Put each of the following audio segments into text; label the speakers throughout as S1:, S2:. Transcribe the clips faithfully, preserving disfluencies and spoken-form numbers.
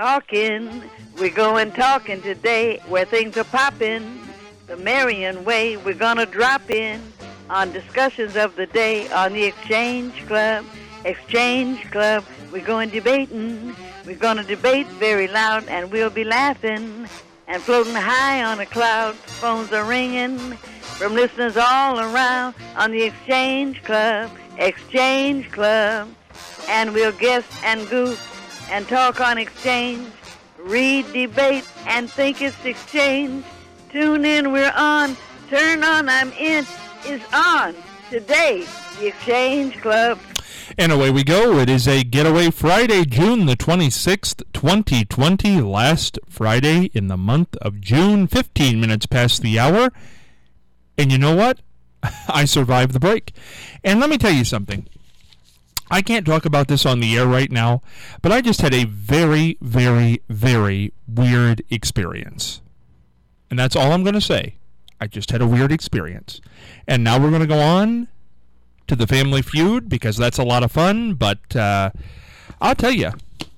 S1: talking. We're going talking today where things are popping. The Marion way, we're going to drop in on discussions of the day on the Exchange Club. Exchange Club, we're going debating. We're going to debate very loud, and we'll be laughing and floating high on a cloud. Phones are ringing from listeners all around on the Exchange Club. Exchange Club. And we'll guess and goof and talk on exchange, read, debate, and think it's exchange. Tune in, we're on. Turn on, I'm in, is on. Today, the Exchange Club.
S2: And away we go. It is a Getaway Friday, June the twenty-sixth, twenty twenty. Last Friday in the month of June, fifteen minutes past the hour. And you know what? I survived the break. And let me tell you something. I can't talk about this on the air right now, but I just had a very, very, very weird experience. And that's all I'm going to say. I just had a weird experience. And now we're going to go on to the Family Feud, because that's a lot of fun. But uh, I'll tell you,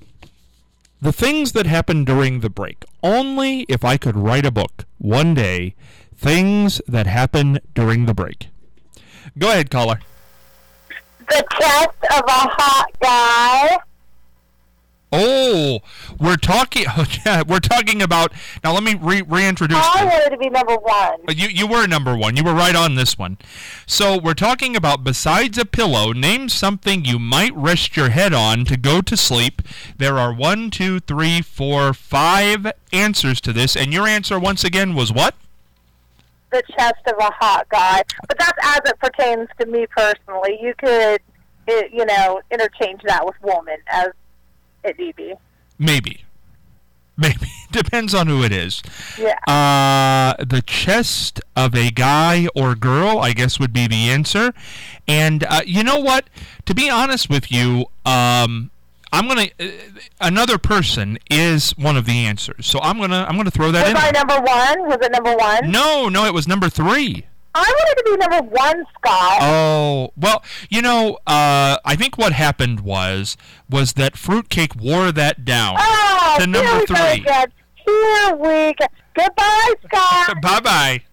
S2: the things that happened during the break, only if I could write a book one day, things that happened during the break. Go ahead, caller.
S3: The chest of a hot guy.
S2: Oh, we're talking. Yeah, we're talking about. Now, let me re- reintroduce.
S3: I
S2: this.
S3: wanted to be number one.
S2: You you were number one. You were right on this one. So we're talking about, besides a pillow, name something you might rest your head on to go to sleep. There are one, two, three, four, five answers to this, and your answer once again was what?
S3: The chest of a hot guy. But that's as it pertains to me personally. You could, it, you know, interchange that with woman as it need be.
S2: Maybe. Maybe. Depends on who it is.
S3: Yeah.
S2: Uh, the chest of a guy or girl, I guess, would be the answer. And uh, you know what? To be honest with you, um, I'm gonna. Uh, another person is one of the answers, so I'm gonna. I'm gonna throw that
S3: was
S2: in.
S3: Was I number one? Was it number one?
S2: No, no, it was number three.
S3: I wanted to be number one, Scott.
S2: Oh, well, you know, uh, I think what happened was was that Fruitcake wore that down
S3: oh,
S2: to number
S3: here we
S2: three.
S3: Go again. Here we go. Goodbye, Scott.
S2: Bye-bye.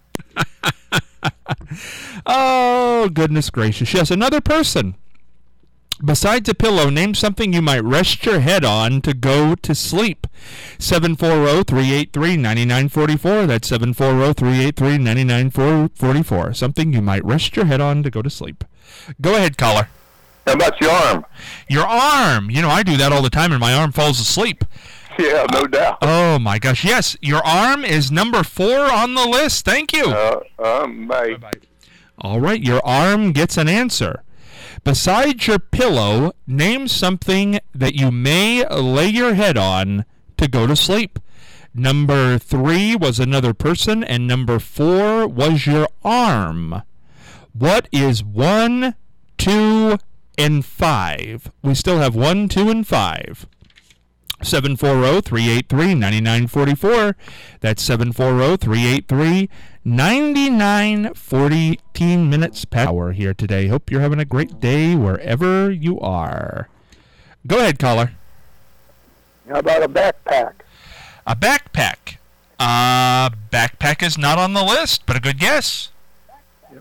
S2: Oh, goodness gracious. Yes, another person. Besides a pillow, name something you might rest your head on to go to sleep. seven four zero, three eight three, nine nine four four. That's seven four zero, three eight three, nine nine four four. Something you might rest your head on to go to sleep. Go ahead, caller.
S4: How about your arm?
S2: Your arm. You know, I do that all the time, and my arm falls asleep.
S4: Yeah, no doubt.
S2: Oh, my gosh. Yes, your arm is number four on the list. Thank you.
S4: Uh, um, bye.
S2: Bye-bye. All right, your arm gets an answer. Besides your pillow, name something that you may lay your head on to go to sleep. Number three was another person, and number four was your arm. What is one, two, and five? We still have one, two, and five. seven four zero, three eight three, nine nine four four. That's seven four zero, three eight three, nine nine fourteen minutes past hour here today. Hope you're having a great day wherever you are. Go ahead, caller.
S4: How about a backpack?
S2: A backpack. Uh, backpack is not on the list, but a good guess.
S4: Yep.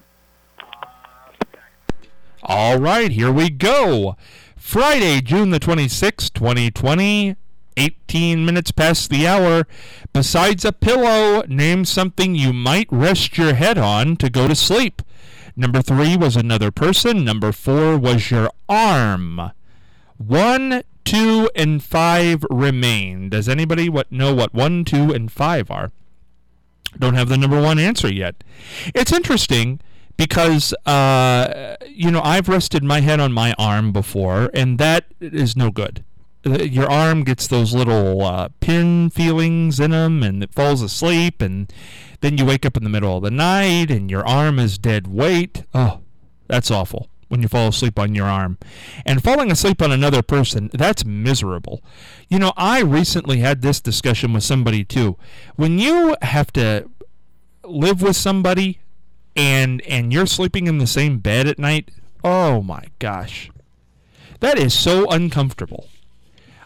S2: All right, here we go. Friday, June the twenty-sixth, twenty twenty. eighteen minutes past the hour. Besides a pillow, name something you might rest your head on to go to sleep. Number three was another person. Number four was your arm. One, two, and five remain. Does anybody what know what one, two, and five are? Don't have the number one answer yet. It's interesting because, uh, you know, I've rested my head on my arm before, and that is no good. Your arm gets those little uh, pin feelings in them, and it falls asleep, and then you wake up in the middle of the night, and your arm is dead weight. Oh, that's awful when you fall asleep on your arm. And falling asleep on another person, that's miserable. You know, I recently had this discussion with somebody, too. When you have to live with somebody, and and you're sleeping in the same bed at night, oh, my gosh. That is so uncomfortable.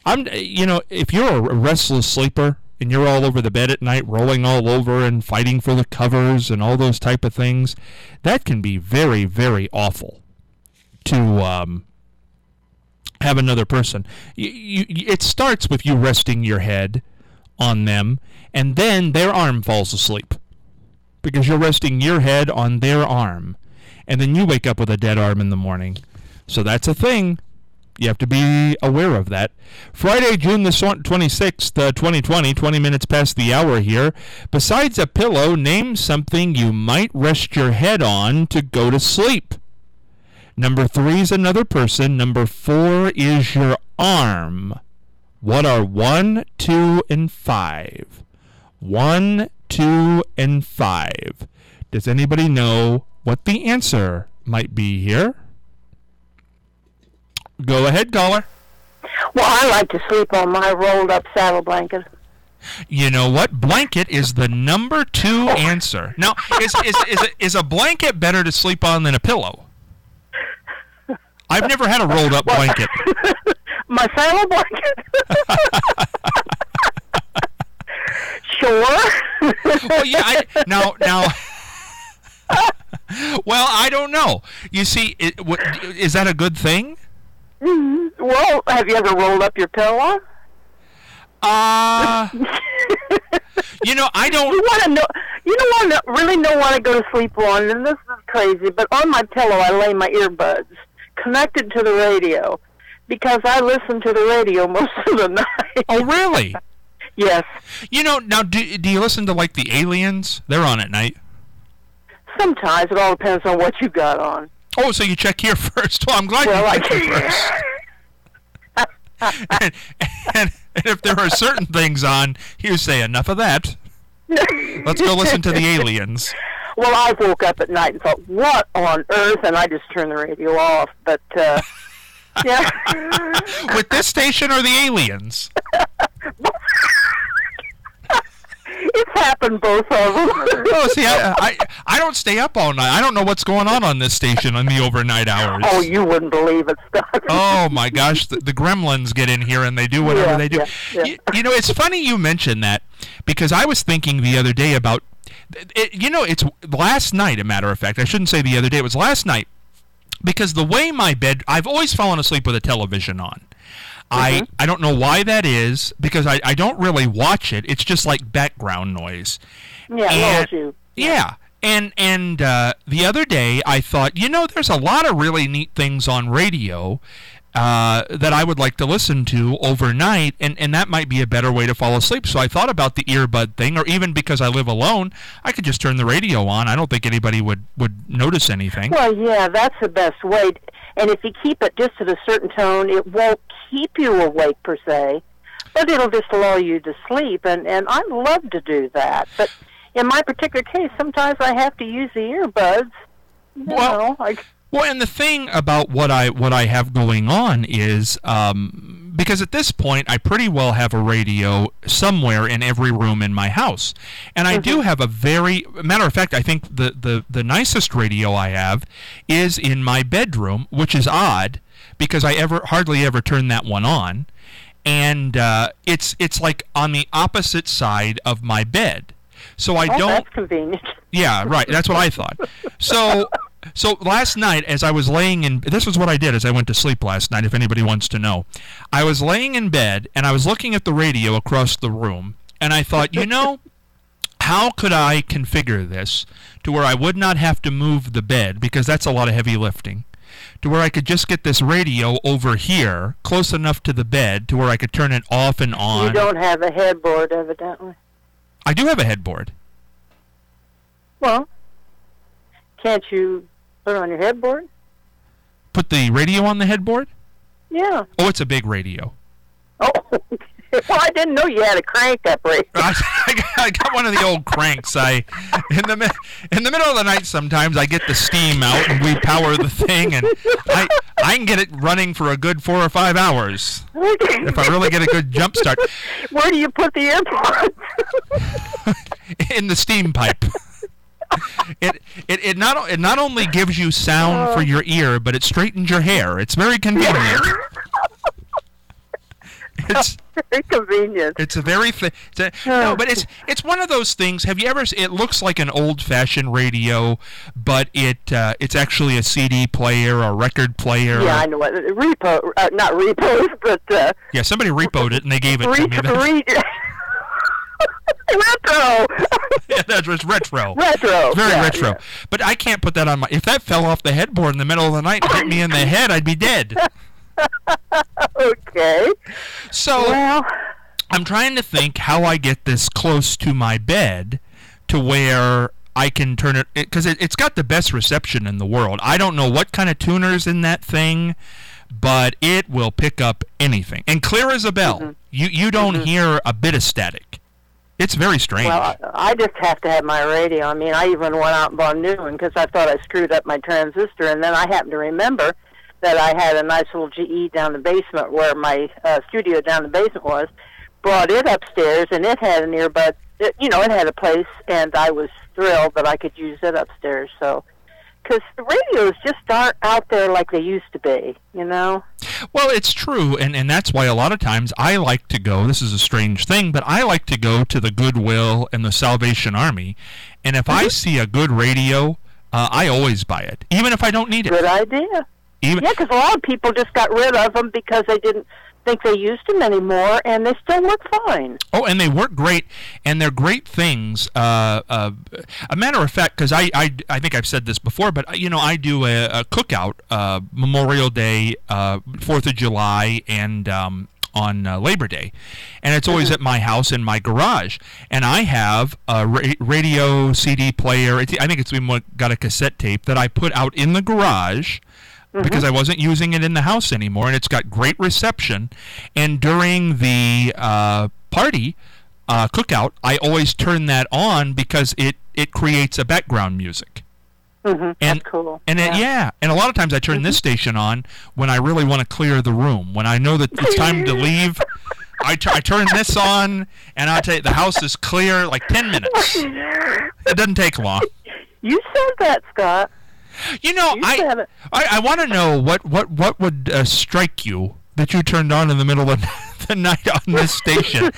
S2: I'm, you know, if you're a restless sleeper and you're all over the bed at night, rolling all over and fighting for the covers and all those type of things, that can be very, very awful to um, have another person. You, you, it starts with you resting your head on them, and then their arm falls asleep because you're resting your head on their arm, and then you wake up with a dead arm in the morning. So that's a thing. You have to be aware of that. Friday, June the twenty-sixth, uh, twenty twenty, twenty minutes past the hour here. Besides a pillow, name something you might rest your head on to go to sleep. Number three is another person. Number four is your arm. What are one, two, and five? One, two, and five. Does anybody know what the answer might be here? Go ahead, caller.
S5: Well, I like to sleep on my rolled up saddle blanket.
S2: You know what? Blanket is the number two answer. Now, is is is a, is a blanket better to sleep on than a pillow? I've never had a rolled up blanket.
S5: My saddle blanket? Sure.
S2: Well, yeah. I, now, now. Well, I don't know. You see, it, what, is that a good thing?
S5: Mm-hmm. Well, have you ever rolled up your pillow?
S2: Uh, you know, I don't.
S5: You want to know? You don't want to really know what I go to sleep on, and this is crazy. But on my pillow, I lay my earbuds connected to the radio because I listen to the radio most of the night.
S2: Oh, really?
S5: Yes.
S2: You know, now do do you listen to like the Aliens? They're on at night.
S5: Sometimes it all depends on what you got on.
S2: Oh, so you check here first. Well, I'm glad
S5: well,
S2: you
S5: I
S2: check here first. and, and, and if there are certain things on, you say enough of that. Let's go listen to the Aliens.
S5: Well, I woke up at night and thought, what on earth? And I just turned the radio off. But, uh, yeah.
S2: With this station or the Aliens?
S5: It's happened, both of them.
S2: Oh, see, I, I I don't stay up all night. I don't know what's going on on this station on the overnight hours.
S5: Oh, you wouldn't believe it, stuff.
S2: Oh, my gosh. The, the gremlins get in here and they do whatever
S5: yeah,
S2: they do.
S5: Yeah, yeah.
S2: You, you know, it's funny you mentioned that because I was thinking the other day about, it, you know, it's last night, a matter of fact. I shouldn't say the other day. It was last night because the way my bed, I've always fallen asleep with a television on.
S5: Mm-hmm.
S2: I, I don't know why that is because I, I don't really watch it. It's just like background noise.
S5: Yeah,
S2: and,
S5: you.
S2: Yeah. yeah. And and uh, the other day I thought, you know, there's a lot of really neat things on radio uh, that I would like to listen to overnight, and, and that might be a better way to fall asleep. So I thought about the earbud thing, or even because I live alone, I could just turn the radio on. I don't think anybody would, would notice anything.
S5: Well, yeah, that's the best way. And if you keep it just at a certain tone, it won't keep you awake per se, but it'll just allow you to sleep. And, and I love to do that. But in my particular case, sometimes I have to use the earbuds. You
S2: well,
S5: know, I,
S2: well, and the thing about what I what I have going on is um, because at this point I pretty well have a radio somewhere in every room in my house, and I mm-hmm. do have a very matter of fact. I think the, the the nicest radio I have is in my bedroom, which is odd because I ever hardly ever turn that one on, and uh, it's it's like on the opposite side of my bed. So I
S5: oh,
S2: don't.
S5: That's convenient.
S2: Yeah, right. That's what I thought. So, so last night, as I was laying in, this was what I did as I went to sleep last night. If anybody wants to know, I was laying in bed and I was looking at the radio across the room, and I thought, you know, how could I configure this to where I would not have to move the bed because that's a lot of heavy lifting, to where I could just get this radio over here close enough to the bed to where I could turn it off and on.
S5: You don't have a headboard, evidently.
S2: I do have a headboard.
S5: Well, can't you put it on your headboard?
S2: Put the radio on the headboard?
S5: Yeah.
S2: Oh, it's a big radio.
S5: Oh, well, I didn't know you had a crank up radio.
S2: I, I, got, I got one of the old cranks. I in the in the middle of the night sometimes I get the steam out and we power the thing, and I I can get it running for a good four or five hours if I really get a good jump start.
S5: Where do you put the earbuds?
S2: In the steam pipe. It, it it not it not only gives you sound for your ear, but it straightens your hair. It's very convenient. It's
S5: very convenient.
S2: It's a very th- it's a, no, but it's it's one of those things. Have you ever? It looks like an old-fashioned radio, but it uh, it's actually a C D player or record player.
S5: Yeah, I know what repo, uh, not repos, but uh,
S2: yeah, somebody repoed it and they gave it
S5: re-
S2: to me.
S5: Re- retro.
S2: Yeah, that's it's retro.
S5: Retro.
S2: It's very
S5: yeah,
S2: retro.
S5: Yeah.
S2: But I can't put that on my. If that fell off the headboard in the middle of the night and hit me in the head, I'd be dead.
S5: Okay.
S2: So
S5: well,
S2: I'm trying to think how I get this close to my bed to where I can turn it, because it, it, it's got the best reception in the world. I don't know what kind of tuner's in that thing, but it will pick up anything. And clear as a bell.
S5: Mm-hmm.
S2: You you don't
S5: mm-hmm.
S2: hear a bit of static. It's very strange.
S5: Well, I, I just have to have my radio. I mean, I even went out and bought a new one because I thought I screwed up my transistor, and then I happened to remember that I had a nice little G E down the basement where my uh, studio down the basement was, brought it upstairs, and it had an earbud. It, you know, it had a place, and I was thrilled that I could use it upstairs. So, because the radios just aren't out there like they used to be, you know?
S2: Well, it's true, and, and that's why a lot of times I like to go, this is a strange thing, but I like to go to the Goodwill and the Salvation Army, and if mm-hmm. I see a good radio, uh, I always buy it, even if I don't need it.
S5: Good idea.
S2: Even
S5: yeah, because a lot of people just got rid of them because they didn't think they used them anymore, and they still work fine.
S2: Oh, and they work great, and they're great things. Uh, uh, a matter of fact, because I, I, I think I've said this before, but you know, I do a, a cookout uh, Memorial Day, uh, Fourth of July, and um, on uh, Labor Day, and it's always mm-hmm. at my house in my garage, and I have a ra- radio C D player. It's, I think it's even got a cassette tape that I put out in the garage. Mm-hmm. Because I wasn't using it in the house anymore, and it's got great reception. And during the uh, party uh, cookout, I always turn that on because it, it creates a background music.
S5: Mm-hmm.
S2: And,
S5: That's cool.
S2: And
S5: yeah.
S2: It, yeah, and a lot of times I turn mm-hmm. this station on when I really want to clear the room. When I know that it's time to leave, I, t- I turn this on, and I tell you, the house is clear like ten minutes. It doesn't take long.
S5: You said that, Scott.
S2: You know,
S5: you
S2: I, I I want to know what what what would uh, strike you that you turned on in the middle of the night on this station.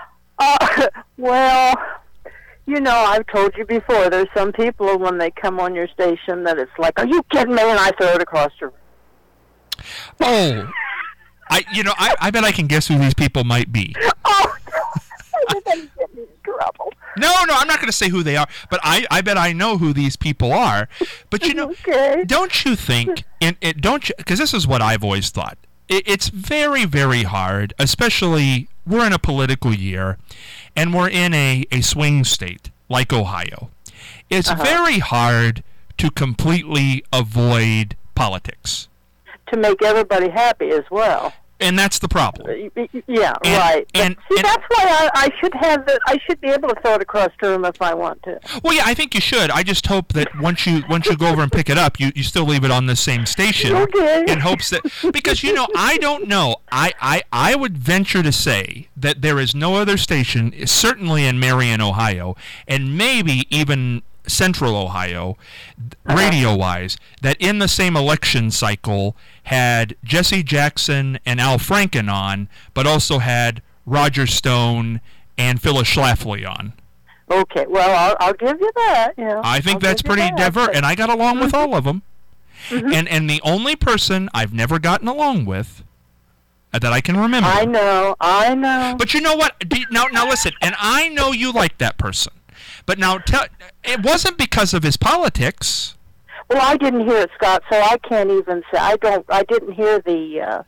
S5: uh, well, you know, I've told you before. There's some people when they come on your station that it's like, "Are you kidding me?" And I throw it across your room.
S2: Oh, I you know I, I bet I can guess who these people might be.
S5: Oh, you're gonna get me in trouble.
S2: No, no, I'm not going to say who they are, but I, I bet I know who these people are. But you know,
S5: okay.
S2: don't you think? In, it, don't you? Because this is what I've always thought. It, it's very, very hard, especially we're in a political year, and we're in a, a swing state like Ohio. It's
S5: uh-huh.
S2: very hard to completely avoid politics.
S5: To make everybody happy as well.
S2: And that's the problem.
S5: Yeah,
S2: and,
S5: right.
S2: And,
S5: See,
S2: and,
S5: that's why I, I should have the. I should be able to throw it across the room if I want to.
S2: Well, yeah, I think you should. I just hope that once you once you go over and pick it up, you, you still leave it on the same station
S5: okay.
S2: in hopes that because you know I don't know. I, I I would venture to say that there is no other station, certainly in Marion, Ohio, and maybe even Central Ohio, uh-huh. radio-wise, that in the same election cycle had Jesse Jackson and Al Franken on, but also had Roger Stone and Phyllis Schlafly on.
S5: Okay, well, I'll, I'll give you that. Yeah,
S2: I think
S5: I'll
S2: that's pretty
S5: that,
S2: diverse,
S5: but...
S2: and I got along
S5: mm-hmm.
S2: with all of them.
S5: Mm-hmm.
S2: And and the only person I've never gotten along with uh, that I can remember.
S5: I know, I know.
S2: But you know what? Do you, now, now listen, and I know you like that person. But now, tell, it wasn't because of his politics.
S5: Well, I didn't hear it, Scott, so I can't even say. I don't. I didn't hear the. Uh,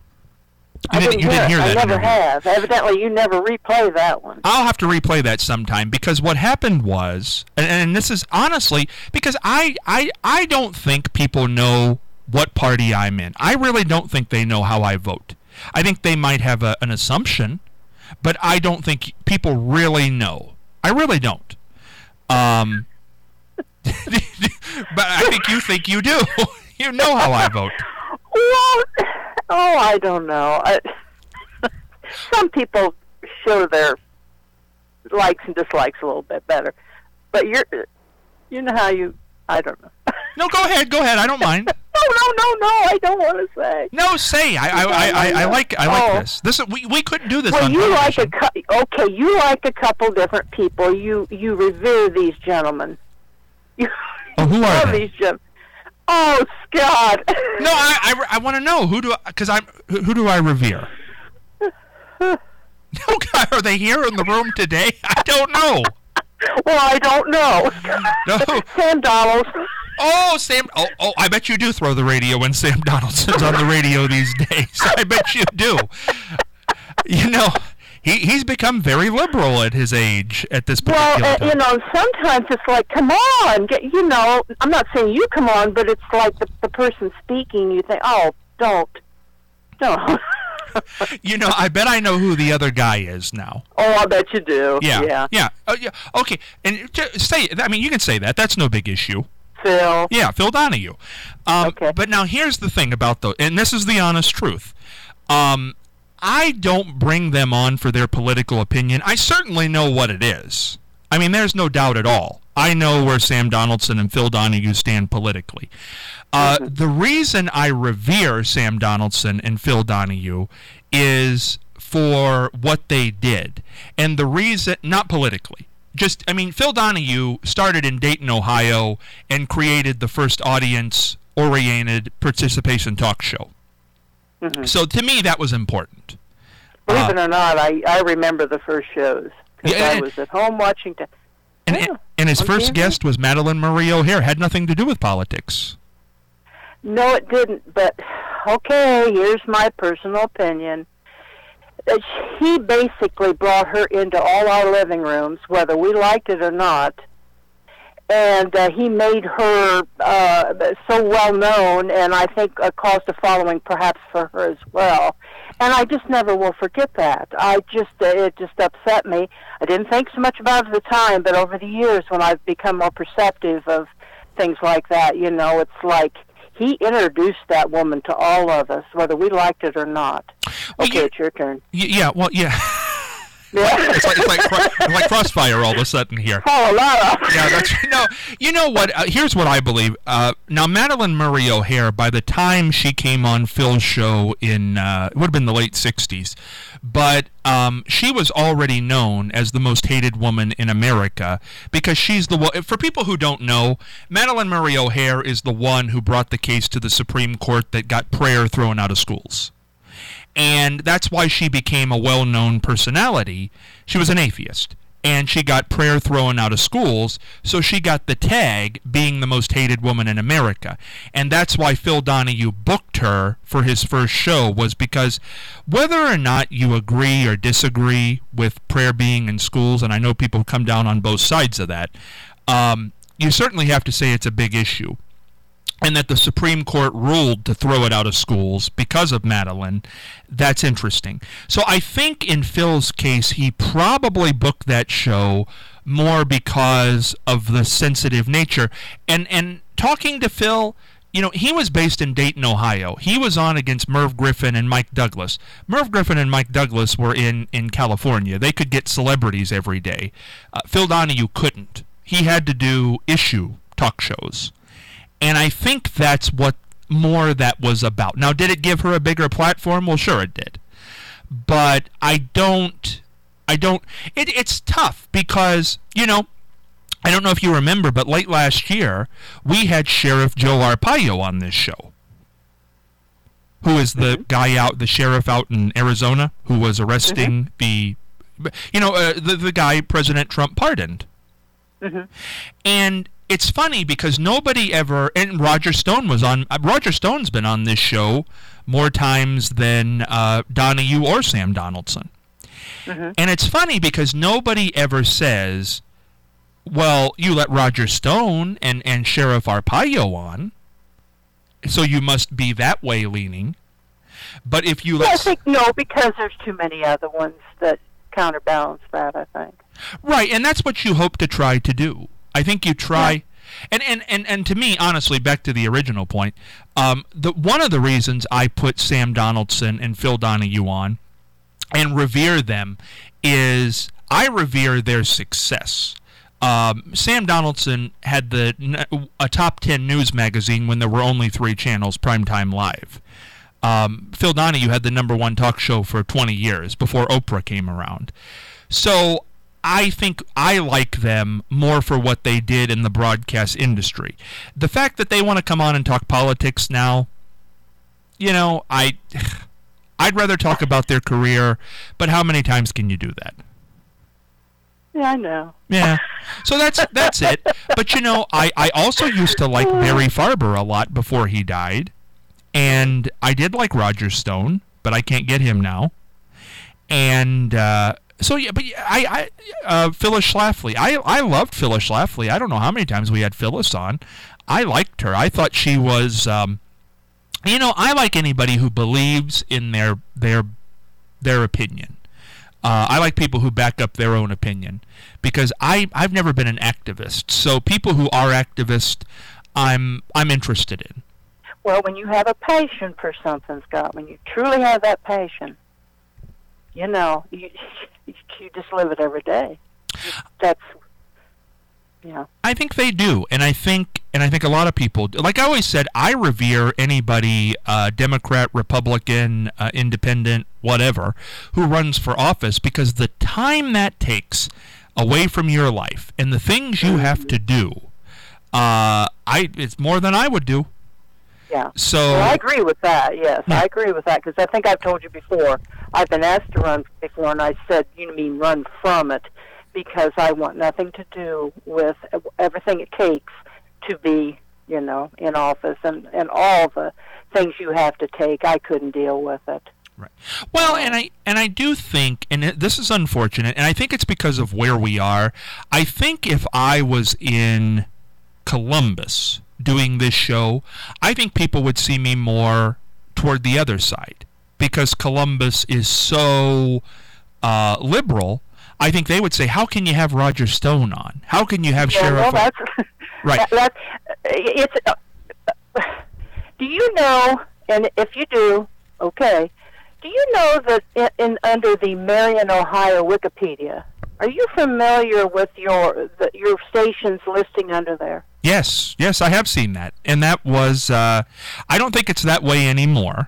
S2: you
S5: I
S2: didn't,
S5: didn't
S2: you
S5: hear
S2: didn't hear
S5: it.
S2: that
S5: I never
S2: interview.
S5: have. Evidently, you never replay that one.
S2: I'll have to replay that sometime because what happened was, and, and this is honestly because I, I I don't think people know what party I'm in. I really don't think they know how I vote. I think they might have a, an assumption, but I don't think people really know. I really don't. Um, but I think you think you do. You know how I vote.
S5: Well, oh, I don't know. I, some people show their likes and dislikes a little bit better, but you're, you know how you. I don't know.
S2: No, go ahead. Go ahead. I don't mind.
S5: No, no, no, no. I don't want to say.
S2: No, say. I, I, I, I, I like, I like
S5: Oh.
S2: this. This we we couldn't do this
S5: Well,
S2: on
S5: you like a
S2: television.
S5: cou- okay. You like a couple different people. You you revere these gentlemen. You,
S2: Oh, who
S5: you
S2: are
S5: love
S2: they?
S5: these gentlemen. Oh, Scott.
S2: No, I, I, I want to know who do because I'm who who do I revere? No, God, are they here in the room today? I don't know.
S5: Well, I don't know.
S2: No.
S5: Sam Donaldson.
S2: Oh, Sam. Oh, oh, I bet you do throw the radio when Sam Donaldson's on the radio these days. I bet you do. You know, he he's become very liberal at his age at this particular
S5: Well, uh,
S2: time.
S5: you know, sometimes it's like, come on, get, you know, I'm not saying you come on, but it's like the, the person speaking, you think, oh, don't, don't.
S2: You know, I bet I know who the other guy is now.
S5: Oh, I bet you do.
S2: Yeah,
S5: Yeah.
S2: yeah, uh, yeah. Okay, and j- say. I mean, you can say that. That's no big issue.
S5: Phil.
S2: Yeah, Phil Donahue. Um,
S5: Okay.
S2: But now here's the thing about the, and this is the honest truth. Um, I don't bring them on for their political opinion. I certainly know what it is. I mean, there's no doubt at all. I know where Sam Donaldson and Phil Donahue stand politically. Uh,
S5: Mm-hmm.
S2: The reason I revere Sam Donaldson and Phil Donahue is for what they did. And the reason, not politically, just, I mean, Phil Donahue started in Dayton, Ohio, and created the first audience-oriented participation talk show.
S5: Mhm.
S2: So to me, that was important.
S5: Believe
S2: Uh,
S5: it or not, I, I remember the first shows. Because
S2: Yeah,
S5: I
S2: and-
S5: was at home watching. T-
S2: And,
S5: Yeah,
S2: and his
S5: on
S2: first
S5: T V.
S2: guest was Madeline Marie O'Hare. Had nothing to do with politics.
S5: No, it didn't. But okay, here's my personal opinion. Uh, He basically brought her into all our living rooms, whether we liked it or not, and uh, he made her uh, so well known, and I think uh, caused a following perhaps for her as well. And I just never will forget that. I just uh, it just upset me. I didn't think so much about it at the time, but over the years, when I've become more perceptive of things like that, you know, it's like he introduced that woman to all of us, whether we liked it or not.
S2: Well,
S5: Okay,
S2: you-
S5: it's your turn.
S2: Y- yeah, well, yeah.
S5: Yeah.
S2: it's like it's like, cro- it's like crossfire all of a sudden here.
S5: Oh, a lot of.
S2: Yeah, that's no. You know what? Uh, here's what I believe. Uh, now, Madeline Marie O'Hare, by the time she came on Phil's show in, uh, it would have been the late sixties, but um, she was already known as the most hated woman in America because she's the one. For people who don't know, Madeline Marie O'Hare is the one who brought the case to the Supreme Court that got prayer thrown out of schools. And that's why she became a well-known personality. She was an atheist, and she got prayer thrown out of schools, so she got the tag being the most hated woman in America. And that's why Phil Donahue booked her for his first show, was because whether or not you agree or disagree with prayer being in schools, and I know people come down on both sides of that, um, you certainly have to say it's a big issue. And that the Supreme Court ruled to throw it out of schools because of Madeline, that's interesting. So I think in Phil's case, he probably booked that show more because of the sensitive nature. And and talking to Phil, you know, he was based in Dayton, Ohio. He was on against Merv Griffin and Mike Douglas. Merv Griffin and Mike Douglas were in, in California. They could get celebrities every day. Uh, Phil Donahue couldn't. He had to do issue talk shows. And I think that's what more that was about. Now, did it give her a bigger platform? Well, sure it did. But I don't, I don't, it, it's tough because, you know, I don't know if you remember, but late last year, we had Sheriff Joe Arpaio on this show, who is the guy out, the sheriff out in Arizona, who was arresting the, you know, uh, the, the guy President Trump pardoned.
S5: Mhm.
S2: And it's funny because nobody ever, and Roger Stone was on, uh, Roger Stone's been on this show more times than uh, Donahue or Sam Donaldson.
S5: Mhm.
S2: And it's funny because nobody ever says, well, you let Roger Stone and, and Sheriff Arpaio on, so you must be that way leaning. But if you
S5: I
S2: let...
S5: think no, because there's too many other ones that counterbalance that, I think.
S2: Right, and that's what you hope to try to do. I think you try, and, and, and, and to me, honestly, back to the original point, um, the one of the reasons I put Sam Donaldson and Phil Donahue on and revere them is I revere their success. Um, Sam Donaldson had the a top ten news magazine when there were only three channels, Primetime Live. Um, Phil Donahue had the number one talk show for twenty years before Oprah came around. So I think I like them more for what they did in the broadcast industry. The fact that they want to come on and talk politics now, you know, I, I'd rather talk about their career, but how many times can you do that?
S5: Yeah, I know.
S2: Yeah. So that's that's it. But, you know, I, I also used to like Barry Farber a lot before he died. And I did like Roger Stone, but I can't get him now. And uh, so, yeah, but I, I uh, Phyllis Schlafly. I, I loved Phyllis Schlafly. I don't know how many times we had Phyllis on. I liked her. I thought she was, um, you know, I like anybody who believes in their their their opinion. Uh, I like people who back up their own opinion because I, I've never been an activist. So people who are activists, I'm I'm interested in.
S5: Well, when you have a passion for something, Scott, when you truly have that passion, you know, you you just live it every day. That's, you know.
S2: I think they do, and I think and I think a lot of people, like I always said, I revere anybody, uh, Democrat, Republican, uh, Independent, whatever, who runs for office because the time that takes away from your life and the things you have to do, uh, I it's more than I would do.
S5: Yeah.
S2: So
S5: well, I agree with that. Yes,
S2: yeah.
S5: I agree with that because I think I've told you before. I've been asked to run before, and I said, "You mean run from it?" Because I want nothing to do with everything it takes to be, you know, in office and and all the things you have to take. I couldn't deal with it.
S2: Right. Well, and I and I do think, and it, this is unfortunate, and I think it's because of where we are. I think if I was in Columbus doing this show, I think people would see me more toward the other side because Columbus is so uh, liberal. I think they would say, "How can you have Roger Stone on? How can you have
S5: yeah,
S2: Sheriff?"
S5: Well, that's
S2: right.
S5: That, that's it's. Uh, do you know? And if you do, okay. Do you know that in, in under the Marion, Ohio Wikipedia, are you familiar with your the, your station's listing under there?
S2: Yes, yes, I have seen that, and that was. Uh, I don't think it's that way anymore.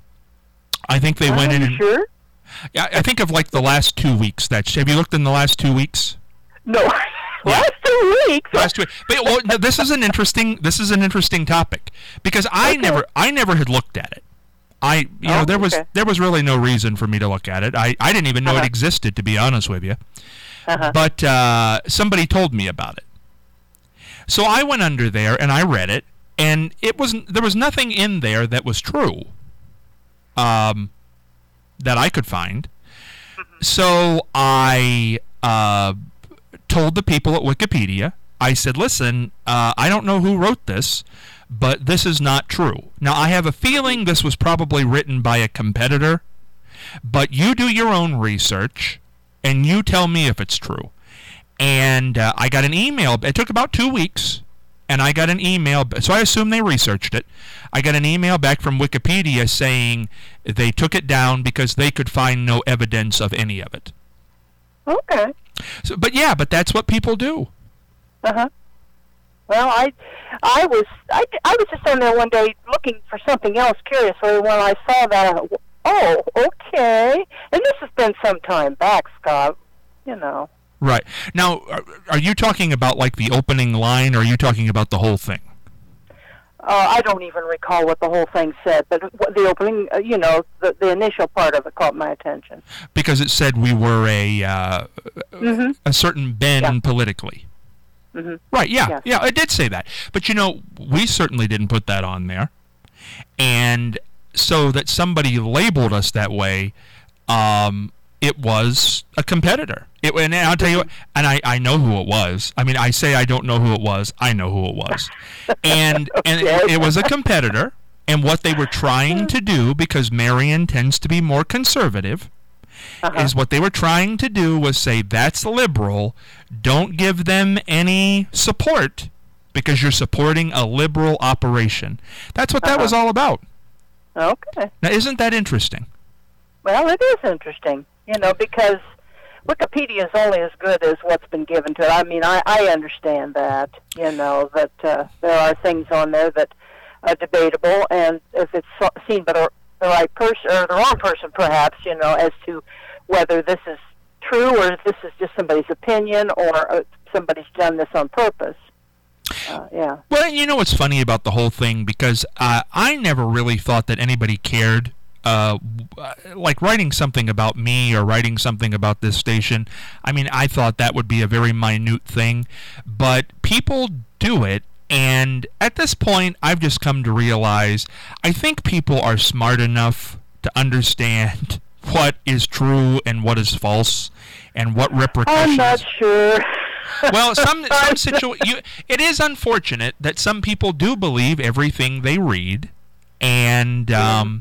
S2: I think they
S5: Are
S2: went in.
S5: you
S2: and,
S5: sure?
S2: Yeah, I think of like the last two weeks. That have you looked in the last two weeks?
S5: No, last two weeks.
S2: Last two. But well, no, this is an interesting. This is an interesting topic because I
S5: Okay.
S2: never, I never had looked at it. I, you
S5: Oh,
S2: know, there was
S5: okay.
S2: there was really no reason for me to look at it. I, I didn't even know
S5: Uh-huh.
S2: it existed, to be honest with you.
S5: Uh-huh.
S2: But uh, somebody told me about it. So I went under there and I read it, and it wasn't. There was nothing in there that was true. Um, that I could find. So I uh, told the people at Wikipedia. I said, "Listen, uh, I don't know who wrote this, but this is not true." Now I have a feeling this was probably written by a competitor, but you do your own research, and you tell me if it's true. And uh, I got an email. It took about two weeks, and I got an email. So I assume they researched it. I got an email back from Wikipedia saying they took it down because they could find no evidence of any of it.
S5: Okay.
S2: So, but yeah, but that's what people do.
S5: Uh huh. Well, I, I was, I, I was just on there one day looking for something else curiously. When I saw that, I went, oh, okay. And this has been some time back, Scott. You know.
S2: Right. Now, are, are you talking about like the opening line, or are you talking about the whole thing?
S5: Uh, I don't even recall what the whole thing said, but what the opening, uh, you know, the, the initial part of it caught my attention.
S2: Because it said we were a uh,
S5: Mm-hmm.
S2: a certain bend
S5: Yeah.
S2: politically.
S5: Mm-hmm.
S2: Right, yeah,
S5: Yes.
S2: yeah, it did say that. But, you know, we certainly didn't put that on there. And so that somebody labeled us that way, um, it was a competitor. It, and I'll tell you what, and I, I know who it was. I mean, I say I don't know who it was. I know who it was. And, and it,
S5: Okay.
S2: it was a competitor. And what they were trying to do, because Marion tends to be more conservative,
S5: Uh-huh.
S2: is what they were trying to do was say, that's liberal. Don't give them any support because you're supporting a liberal operation. That's what that
S5: Uh-huh.
S2: was all about.
S5: Okay.
S2: Now, isn't that interesting?
S5: Well, it is interesting, you know, because Wikipedia is only as good as what's been given to it. I mean, I, I understand that, you know, that uh, there are things on there that are debatable, and if it's so- seen by the, the right person, or the wrong person perhaps, you know, as to whether this is true or if this is just somebody's opinion or uh, somebody's done this on purpose. Uh, yeah.
S2: Well, you know what's funny about the whole thing, because uh, I never really thought that anybody cared. Uh, like writing something about me or writing something about this station, I mean, I thought that would be a very minute thing, but people do it, and at this point, I've just come to realize, I think people are smart enough to understand what is true and what is false, and what repercussions.
S5: I'm not sure.
S2: Well, some some situ- you, it is unfortunate that some people do believe everything they read, and um,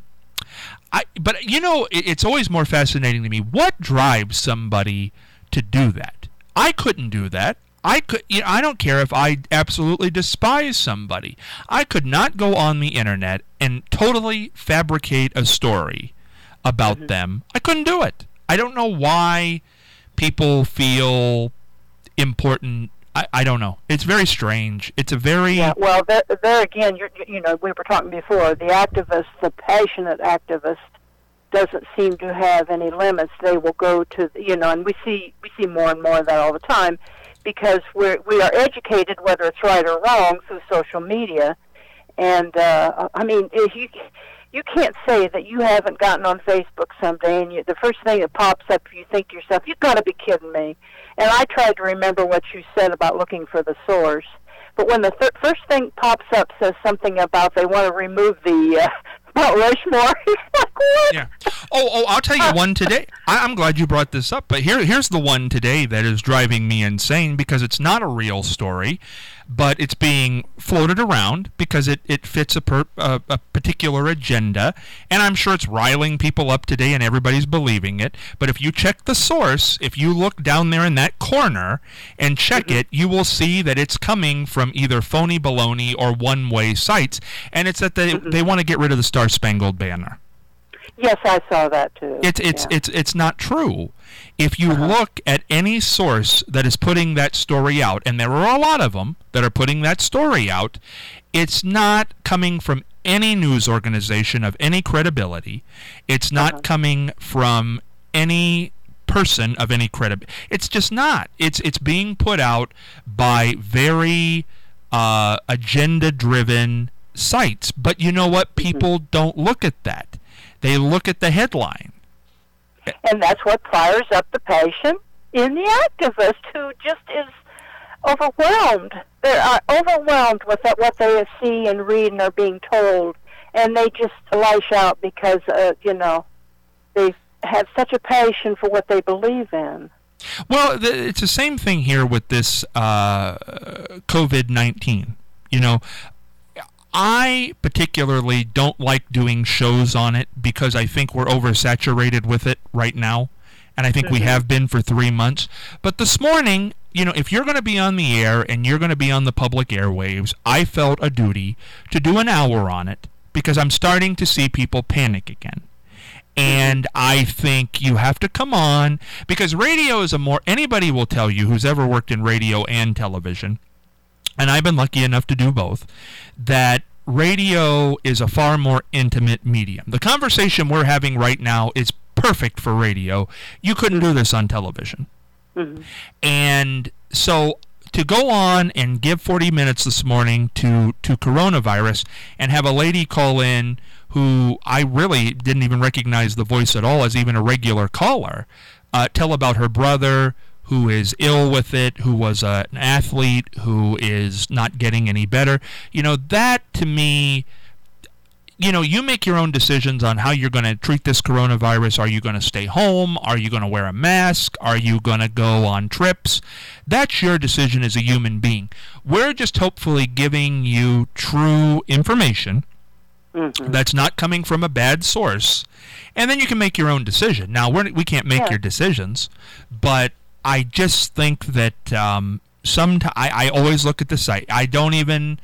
S2: I. But you know, it, it's always more fascinating to me what drives somebody to do that. I couldn't do that. I could. You know, I don't care if I absolutely despise somebody. I could not go on the internet and totally fabricate a story about mm-hmm. them. I couldn't do it. I don't know why people feel important. I, I don't know. It's very strange. It's a very...
S5: Yeah, well, there, there again, you're, you know, we were talking before, the activist, the passionate activist, doesn't seem to have any limits. They will go to, you know, and we see we see more and more of that all the time, because we're, we are educated, whether it's right or wrong, through social media. And, uh, I mean, if you... You can't say that you haven't gotten on Facebook someday, and you, the first thing that pops up, you think to yourself, you've got to be kidding me. And I tried to remember what you said about looking for the source. But when the th- first thing pops up says something about they want to remove the uh, Mount Rushmore, it's like, what?
S2: Yeah. Oh, oh, I'll tell you one today. I, I'm glad you brought this up, but here, here's the one today that is driving me insane, because it's not a real story, but it's being floated around because it, it fits a, per, a, a particular agenda, and I'm sure it's riling people up today and everybody's believing it. But if you check the source, if you look down there in that corner and check mm-hmm. it, you will see that it's coming from either phony baloney or one-way sites, and it's that they, mm-hmm. they want to get rid of the Star-Spangled Banner.
S5: Yes, I saw that too.
S2: It's it's yeah. it's it's not true. If you uh-huh. look at any source that is putting that story out, and there are a lot of them that are putting that story out, it's not coming from any news organization of any credibility. It's not uh-huh. coming from any person of any credibility. It's just not. It's it's being put out by very uh, agenda-driven sites. But you know what? People mm-hmm. don't look at that. They look at the headline.
S5: And that's what fires up the passion in the activist, who just is overwhelmed. They are overwhelmed with that, what they see and read and are being told. And they just lash out because, uh, you know, they have such a passion for what they believe in.
S2: Well, the, it's the same thing here with this uh, COVID nineteen. You know, I particularly don't like doing shows on it because I think we're oversaturated with it right now, and I think mm-hmm. we have been for three months. But this morning, you know, if you're going to be on the air and you're going to be on the public airwaves, I felt a duty to do an hour on it because I'm starting to see people panic again. And I think you have to come on, because radio is a more, anybody will tell you who's ever worked in radio and television, and I've been lucky enough to do both, that radio is a far more intimate medium. The conversation we're having right now is perfect for radio. You couldn't do this on television. Mm-hmm. And so to go on and give forty minutes this morning to, to coronavirus and have a lady call in who I really didn't even recognize the voice at all as even a regular caller, uh, tell about her brother who is ill with it, who was uh, an athlete, who is not getting any better. You know, that to me, you know, you make your own decisions on how you're going to treat this coronavirus. Are you going to stay home? Are you going to wear a mask? Are you going to go on trips? That's your decision as a human being. We're just hopefully giving you true information mm-hmm. that's not coming from a bad source, and then you can make your own decision. Now, we're, we can't make yeah. your decisions, but I just think that um, some I, I always look at the site. I don't even,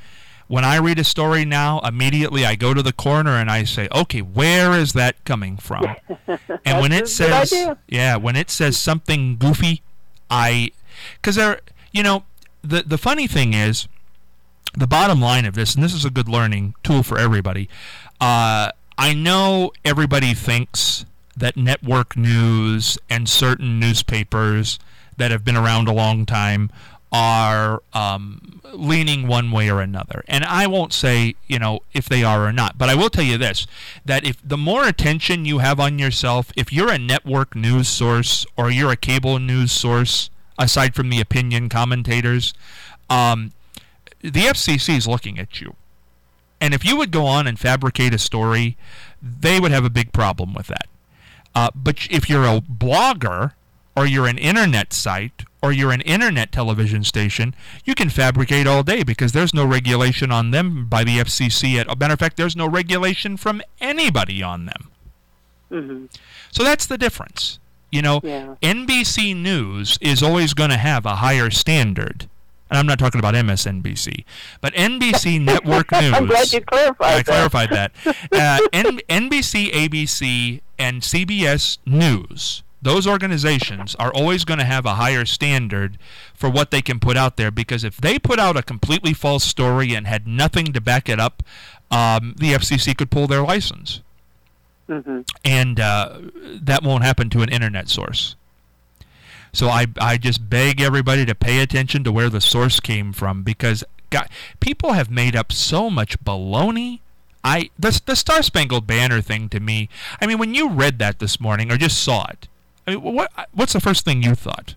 S2: When I read a story now, immediately I go to the corner and I say, okay, where is that coming from? And when it says, yeah, when it says something goofy, I, because there, you know, the the funny thing is, the bottom line of this, and this is a good learning tool for everybody. Uh, I know everybody thinks that network news and certain newspapers that have been around a long time are um, leaning one way or another. And I won't say, you know, if they are or not, but I will tell you this, that if the more attention you have on yourself, if you're a network news source or you're a cable news source, aside from the opinion commentators, um, the F C C is looking at you. And if you would go on and fabricate a story, they would have a big problem with that. Uh, but if you're a blogger, or you're an internet site, or you're an internet television station, you can fabricate all day because there's no regulation on them by the F C C. As a matter of fact, there's no regulation from anybody on them.
S5: Mm-hmm.
S2: So that's the difference. You know,
S5: yeah.
S2: N B C News is always going to have a higher standard. And I'm not talking about M S N B C, but N B C Network News.
S5: I'm glad you clarified
S2: I
S5: that.
S2: clarified that. Uh, N- N B C, A B C, and C B S News, those organizations are always going to have a higher standard for what they can put out there, because if they put out a completely false story and had nothing to back it up, um, the F C C could pull their license.
S5: Mm-hmm.
S2: And uh, that won't happen to an internet source. So I I just beg everybody to pay attention to where the source came from, because God, people have made up so much baloney. I the, the Star Spangled Banner thing to me, I mean, when you read that this morning or just saw it, I mean, what what's the first thing you thought?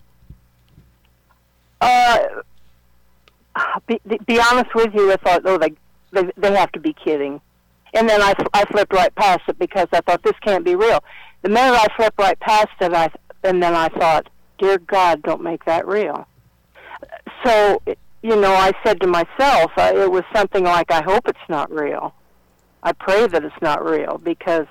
S5: Uh, be, be honest with you, I thought, oh, they, they they have to be kidding. And then I, I flipped right past it because I thought, this can't be real. The minute I flipped right past it, I and then I thought, dear God, don't make that real. So, you know, I said to myself, uh, it was something like, I hope it's not real. I pray that it's not real, because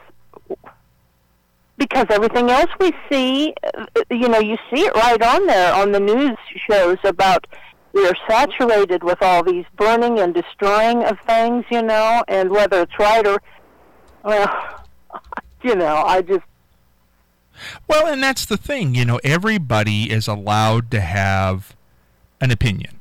S5: because everything else we see, you know, you see it right on there on the news shows about we are saturated with all these burning and destroying of things, you know, and whether it's right or, well, you know, I just...
S2: Well, and that's the thing, you know, everybody is allowed to have an opinion.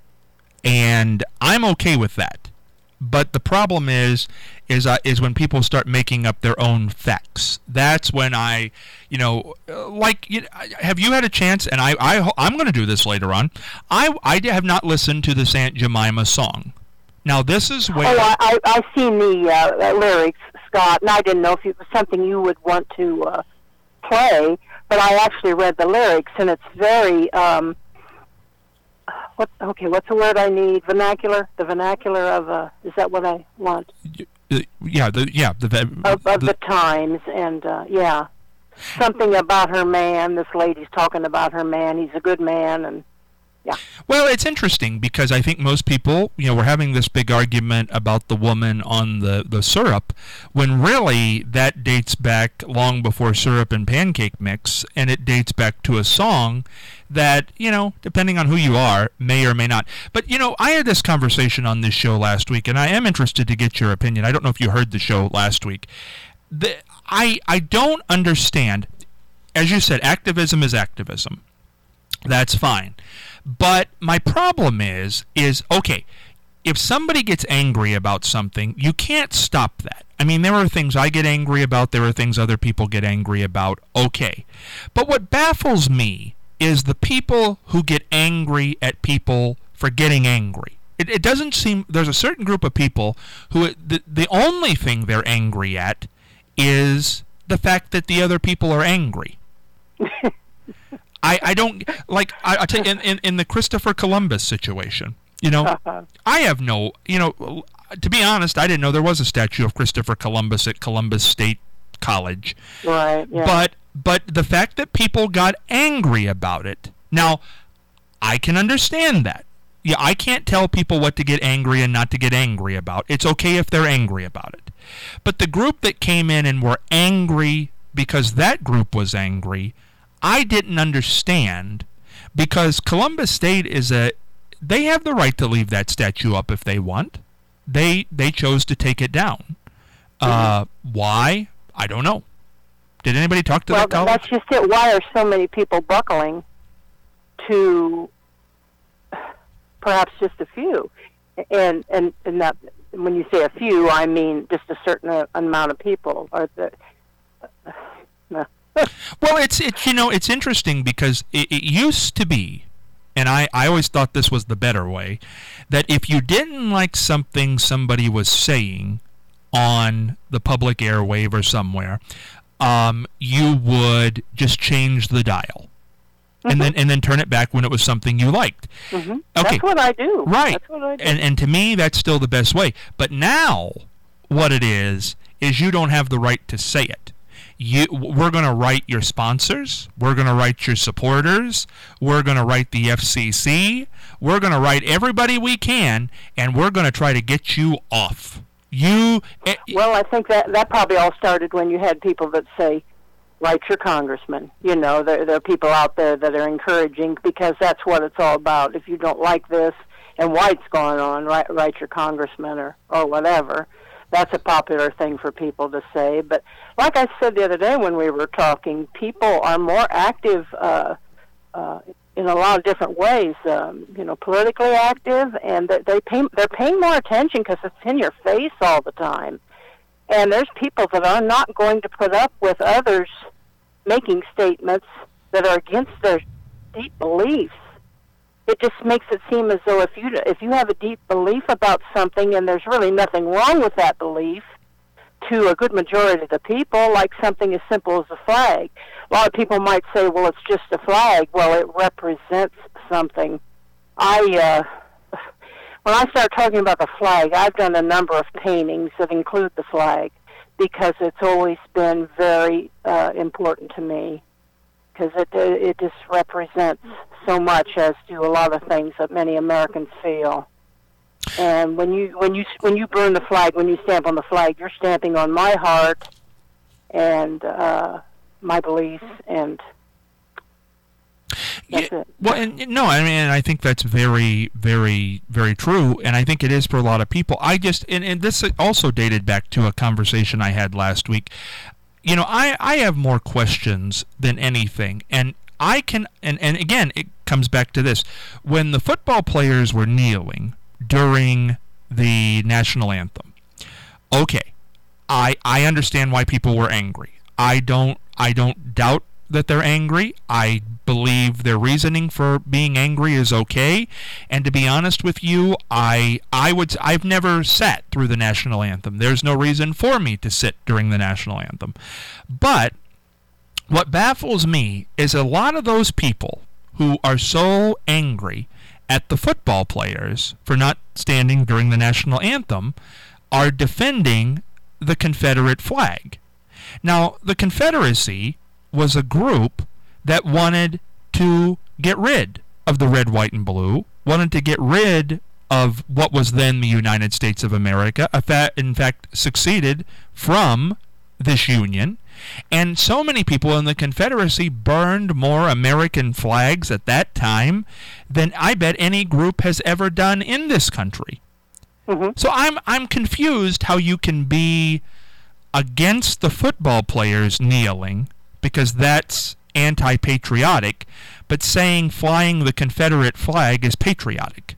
S2: And I'm okay with that. But the problem is, is uh, is when people start making up their own facts. That's when I, you know, uh, like, you know, have you had a chance? And I, I, I'm going to do this later on. I, I have not listened to this Aunt Jemima song. Now, this is where...
S5: Oh, I, I, I've seen the uh, lyrics, Scott, and I didn't know if it was something you would want to uh, play, but I actually read the lyrics, and it's very... Um, What? Okay, what's the word I need? Vernacular? The vernacular of, uh, is that what I want?
S2: Yeah, the, yeah. The,
S5: of, of
S2: the,
S5: the times, and, uh, yeah. Something about her man, this lady's talking about her man, he's a good man, and, yeah.
S2: Well, it's interesting, because I think most people, you know, we're having this big argument about the woman on the, the syrup, when really that dates back long before Syrup and Pancake Mix, and it dates back to a song that, you know, depending on who you are, may or may not. But, you know, I had this conversation on this show last week, and I am interested to get your opinion. I don't know if you heard the show last week. The, I, I don't understand. As you said, activism is activism. That's fine. But my problem is, is, okay, if somebody gets angry about something, you can't stop that. I mean, there are things I get angry about, there are things other people get angry about, okay. But what baffles me is the people who get angry at people for getting angry. It, it doesn't seem, there's a certain group of people who, the, the only thing they're angry at is the fact that the other people are angry. I, I don't, like, I, I tell you, in, in, in the Christopher Columbus situation, you know, I have no, you know, to be honest, I didn't know there was a statue of Christopher Columbus at Columbus State College.
S5: Right, yeah.
S2: But, but the fact that people got angry about it, now, I can understand that. Yeah, I can't tell people what to get angry and not to get angry about. It's okay if they're angry about it. But the group that came in and were angry because that group was angry, I didn't understand, because Columbus State is a, they have the right to leave that statue up if they want. they they chose to take it down. Uh, why? I don't know. Did anybody talk to
S5: well,
S2: that college?
S5: That's just it. Why are so many people buckling to perhaps just a few? And and and that, when you say a few, I mean just a certain amount of people. Or the, uh, no.
S2: Well, it's it's you know it's interesting because it, it used to be, and I, I always thought this was the better way, that if you didn't like something somebody was saying on the public airwave or somewhere, um, you would just change the dial, mm-hmm. and then and then turn it back when it was something you liked.
S5: Mm-hmm.
S2: Okay,
S5: that's what I do.
S2: Right,
S5: that's what I do.
S2: and and to me that's still the best way. But now, what it is is you don't have the right to say it. You, we're going to write your sponsors. We're going to write your supporters. We're going to write the F C C. We're going to write everybody we can, and we're going to try to get you off. You. Uh,
S5: well, I think that that probably all started when you had people that say, "Write your congressman." You know, there there are people out there that are encouraging, because that's what it's all about. If you don't like this and why it's going on, write write your congressman or or whatever. That's a popular thing for people to say. But like I said the other day when we were talking, people are more active uh, uh, in a lot of different ways. Um, you know, politically active, and they they pay, they're paying more attention because it's in your face all the time. And there's people that are not going to put up with others making statements that are against their deep beliefs. It just makes it seem as though if you if you have a deep belief about something and there's really nothing wrong with that belief, to a good majority of the people, like something as simple as a flag. A lot of people might say, well, it's just a flag. Well, it represents something. I, uh, when I start talking about the flag, I've done a number of paintings that include the flag, because it's always been very uh, important to me. Because it it just represents so much, as do a lot of things that many Americans feel. And when you when you when you burn the flag, when you stamp on the flag, you're stamping on my heart and uh, my beliefs, and that's
S2: yeah,
S5: it.
S2: Well, and no, I mean, I think that's very, very, very true, and I think it is for a lot of people. I just and, and this also dated back to a conversation I had last week. You know, I, I have more questions than anything, and I can, and, and again, it comes back to this. When the football players were kneeling during the national anthem, okay, I I understand why people were angry. I don't I don't doubt that they're angry. I believe their reasoning for being angry is okay. And to be honest with you, I I would I've never sat through the national anthem. There's no reason for me to sit during the national anthem. But what baffles me is a lot of those people who are so angry at the football players for not standing during the national anthem are defending the Confederate flag. Now, the Confederacy was a group that wanted to get rid of the red, white, and blue, wanted to get rid of what was then the United States of America, in fact, succeeded from this union. And so many people in the Confederacy burned more American flags at that time than I bet any group has ever done in this country.
S5: Mm-hmm.
S2: So I'm I'm confused how you can be against the football players kneeling, because that's anti-patriotic, but saying flying the Confederate flag is patriotic.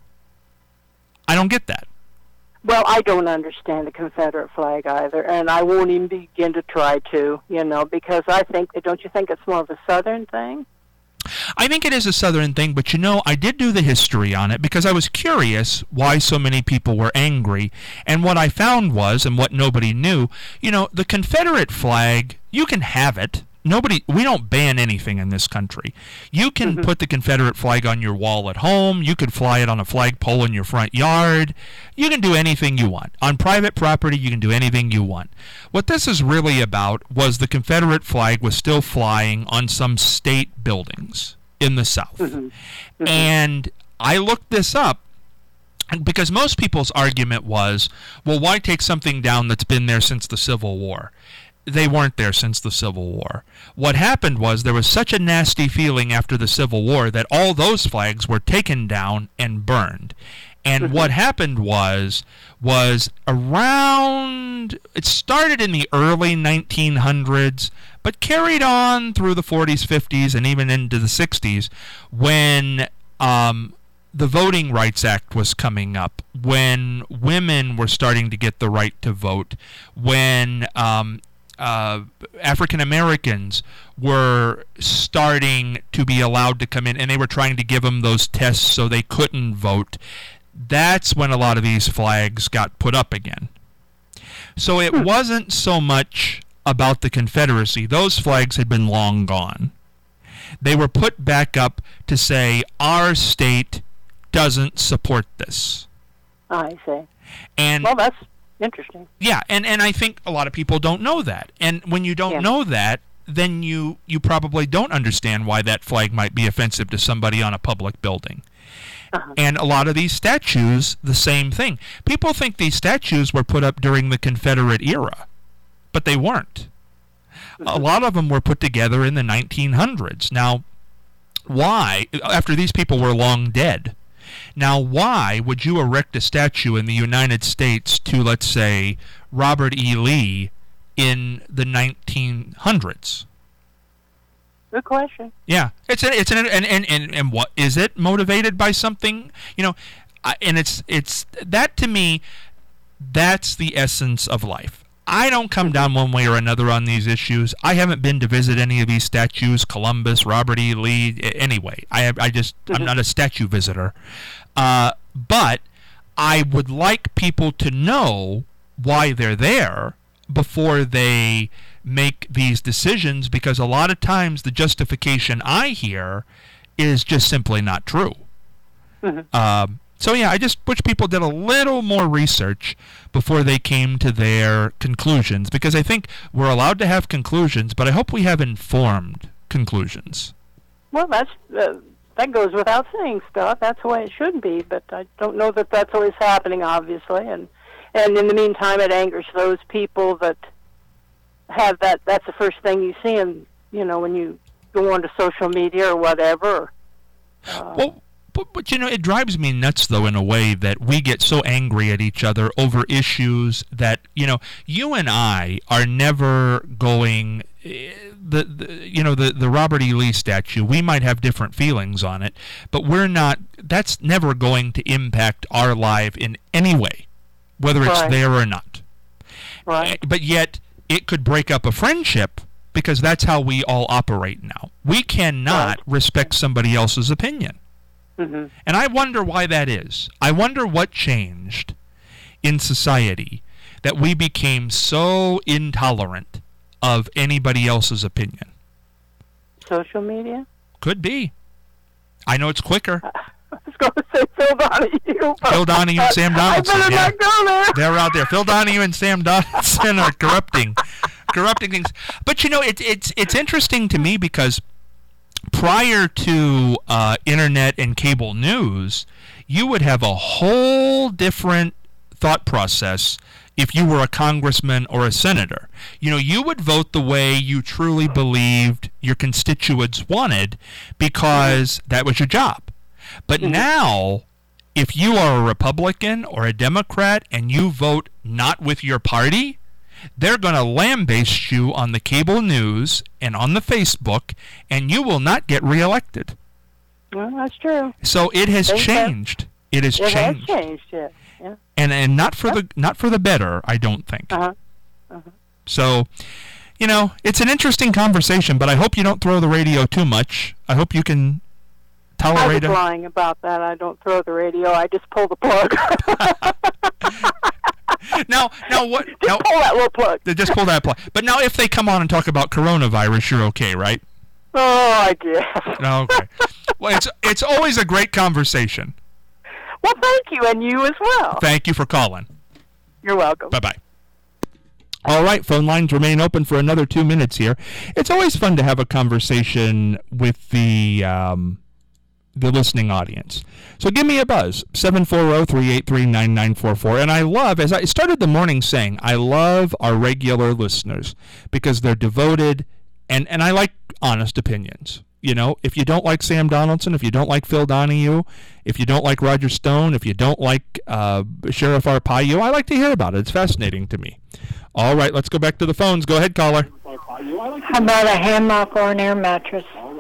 S2: I don't get that.
S5: Well, I don't understand the Confederate flag either, and I won't even begin to try to, you know, because I think, don't you think it's more of a Southern thing?
S2: I think it is a Southern thing, but you know, I did do the history on it because I was curious why so many people were angry, and what I found was, and what nobody knew, you know, the Confederate flag, you can have it. Nobody, we don't ban anything in this country. You can mm-hmm. put the Confederate flag on your wall at home. You can fly it on a flagpole in your front yard. You can do anything you want. On private property, you can do anything you want. What this is really about was the Confederate flag was still flying on some state buildings in the South. Mm-hmm. Mm-hmm. And I looked this up, because most people's argument was, well, why take something down that's been there since the Civil War? They weren't there since the Civil War. What happened was there was such a nasty feeling after the Civil War that all those flags were taken down and burned. And what happened was, was around, it started in the early nineteen hundreds, but carried on through the forties, fifties, and even into the sixties, when um, the Voting Rights Act was coming up, when women were starting to get the right to vote, when um, uh, African Americans were starting to be allowed to come in, and they were trying to give them those tests so they couldn't vote. That's when a lot of these flags got put up again. So it wasn't so much about the Confederacy. Those flags had been long gone. They were put back up to say, our state doesn't support this.
S5: I see.
S2: And
S5: well, that's interesting.
S2: Yeah, and, and I think a lot of people don't know that. And when you don't
S5: yeah.
S2: know that, then you, you probably don't understand why that flag might be offensive to somebody on a public building. Uh-huh. And a lot of these statues, the same thing. People think these statues were put up during the Confederate era, but they weren't. Mm-hmm. A lot of them were put together in the nineteen hundreds. Now, why, after these people were long dead, now why would you erect a statue in the United States to, let's say, Robert E. Lee in the nineteen hundreds?
S5: Good question.
S2: Yeah, it's an, it's an, and, and and and what is it motivated by something? You know, I, and it's it's that to me, that's the essence of life. I don't come down one way or another on these issues. I haven't been to visit any of these statues, Columbus, Robert E. Lee. Anyway, I have, I just mm-hmm. I'm not a statue visitor, uh, but I would like people to know why they're there before they make these decisions, because a lot of times the justification I hear is just simply not true. Mm-hmm. Um, so yeah, I just wish people did a little more research before they came to their conclusions, because I think we're allowed to have conclusions, but I hope we have informed conclusions.
S5: Well, that's uh, that goes without saying, Scott. That's the way it should be, but I don't know that that's always happening, obviously, and and in the meantime, it angers those people that have that. That's the first thing you see, and you know, when you go onto social media or whatever. Uh,
S2: well, but, but you know, it drives me nuts, though, in a way that we get so angry at each other over issues that, you know, you and I are never going. The, the you know the the Robert E. Lee statue, we might have different feelings on it, but we're not. That's never going to impact our life in any way, whether it's
S5: right.
S2: there or not.
S5: Right.
S2: But yet, it could break up a friendship, because that's how we all operate now. We cannot right. respect somebody else's opinion.
S5: Mm-hmm.
S2: And I wonder why that is. I wonder what changed in society that we became so intolerant of anybody else's opinion.
S5: Social media?
S2: Could be. I know it's quicker.
S5: I was going to say Phil Donahue.
S2: Phil Donahue and Sam Donaldson.
S5: I better
S2: yeah.
S5: not go there.
S2: They're out there. Phil Donahue and Sam Donaldson are corrupting, corrupting things. But you know, it, it's it's interesting to me, because prior to uh, internet and cable news, you would have a whole different thought process if you were a congressman or a senator. You know, you would vote the way you truly believed your constituents wanted, because that was your job. But mm-hmm. now, if you are a Republican or a Democrat and you vote not with your party, they're going to lambaste you on the cable news and on the Facebook, and you will not get reelected.
S5: Well, that's true.
S2: So it has
S5: Thank
S2: changed.
S5: You.
S2: It has
S5: it
S2: changed.
S5: It has changed, yeah. yeah.
S2: And and not for yep. the not for the better, I don't think.
S5: Uh-huh. Uh-huh.
S2: So, you know, it's an interesting conversation, but I hope you don't throw the radio too much. I hope you can tolerate
S5: I was lying about that. I don't throw the radio. I just pull the plug.
S2: now, now what?
S5: Just
S2: now,
S5: pull that little plug.
S2: Just pull that plug. But now, if they come on and talk about coronavirus, you're okay, right?
S5: Oh, I guess.
S2: Okay. Well, it's it's always a great conversation.
S5: Well, thank you, and you as well.
S2: Thank you for calling.
S5: You're welcome.
S2: Bye-bye. All right, phone lines remain open for another two minutes here. It's always fun to have a conversation with the um, the listening audience. So give me a buzz, seven four zero, three eight three, nine nine four four. And I love, as I started the morning saying, I love our regular listeners because they're devoted, and, and I like honest opinions. You know, if you don't like Sam Donaldson, if you don't like Phil Donahue, if you don't like Roger Stone, if you don't like uh, Sheriff Arpaio, I like to hear about it. It's fascinating to me. All right, let's go back to the phones. Go ahead, caller.
S6: How about a hammock or an air mattress?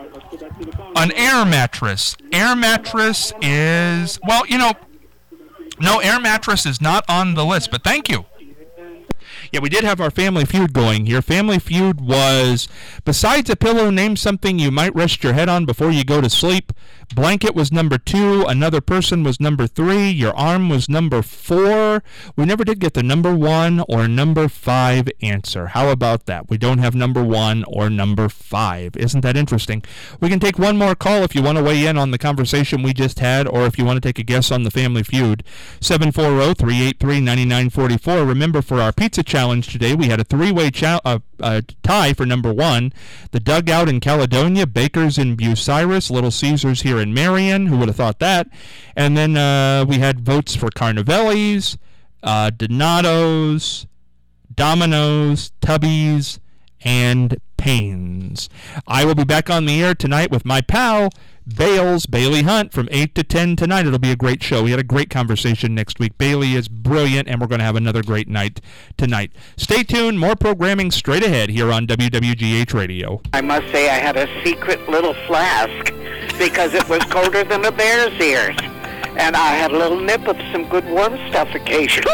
S2: An air mattress. Air mattress is, well, you know, no, air mattress is not on the list, but thank you. Yeah, we did have our Family Feud going here. Family Feud was, besides a pillow, name something you might rest your head on before you go to sleep. Blanket was number two. Another person was number three. Your arm was number four. We never did get the number one or number five answer. How about that? We don't have number one or number five. Isn't that interesting? We can take one more call if you want to weigh in on the conversation we just had, or if you want to take a guess on the Family Feud. seven four zero, three eight three, nine nine four four. Remember, for our pizza challenge today, we had a three-way cha- uh, uh, tie for number one. The Dugout in Caledonia, Baker's in Bucyrus, Little Caesars here in Marion. Who would have thought that? And then uh, we had votes for Carnivelli's, uh, Donato's, Domino's, Tubby's, and Payne's. I will be back on the air tonight with my pal, Bales, Bailey Hunt, from eight to ten tonight. It'll be a great show. We had a great conversation next week. Bailey is brilliant, and we're going to have another great night tonight. Stay tuned. More programming straight ahead here on W W G H Radio.
S7: I must say I had a secret little flask because it was colder than a bear's ears. And I had a little nip of some good warm stuff occasionally.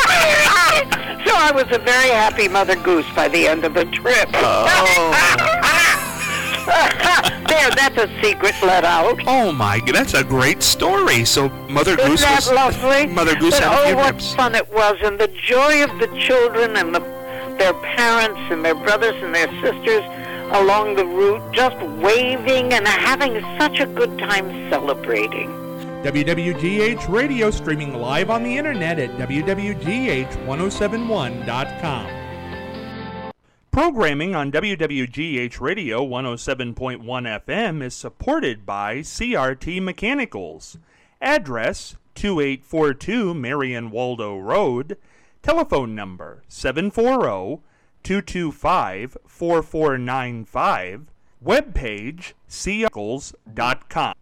S7: So I was a very happy Mother Goose by the end of the trip.
S2: Oh.
S7: There, that's a secret let out.
S2: Oh my, that's a great story. So Mother
S7: Isn't
S2: Goose
S7: that
S2: was
S7: lovely?
S2: Mother Goose
S7: but,
S2: had a few
S7: oh, what
S2: nips.
S7: fun it was, and the joy of the children and the, their parents and their brothers and their sisters along the route, just waving and having such a good time celebrating.
S2: W W G H Radio, streaming live on the internet at W W G H ten seventy-one dot com. Programming on W W G H Radio one oh seven point one F M is supported by C R T Mechanicals. Address two eight four two Marion Waldo Road. Telephone number seven four zero, two two five, four four nine five. Webpage c r t mechanicals dot com.